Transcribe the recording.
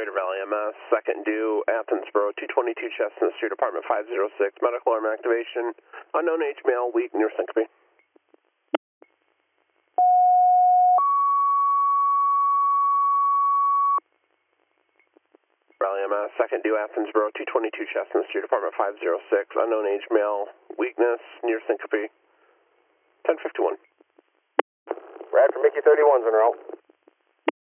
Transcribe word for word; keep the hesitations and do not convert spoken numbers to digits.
Greater Valley M S, second due, Athensboro, two twenty-two Chestnut Street, apartment five oh six, medical arm activation, unknown age male, weak, near syncope. Valley M S, second due, Athensboro, two twenty-two Chestnut Street, apartment five oh six, unknown age male, weakness, near syncope, ten fifty-one. Radford Mickey thirty-one's en route.